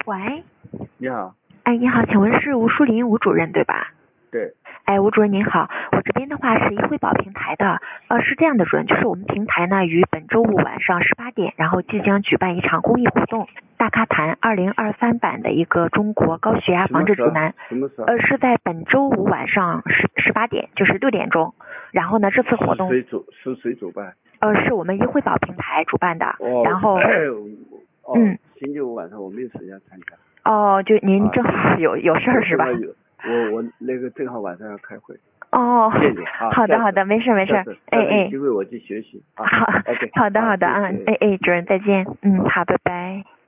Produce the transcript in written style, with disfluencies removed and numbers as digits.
喂， 你好。 哎，你好，请问是吴淑林吴主任对吧？ 对。 哎，吴主任您好，我这边的话是一汇宝平台的，是这样的主任，就是我们平台呢于本周五晚上18点，然后即将举办一场公益活动，大咖谈2023版的一个中国高血压防治指南。 什么时候？ 是在本周五晚上18点，就是6点钟。然后呢，这次活动是谁主办？ 是我们一汇宝平台主办的。然后星期五晚上我没有时间参加。 就您正好有事儿是吧？ 我那个正好晚上要开会。谢谢啊。 好的，没事。 有机会我去学习啊。 好， OK。 好的，主任再见。好，拜拜。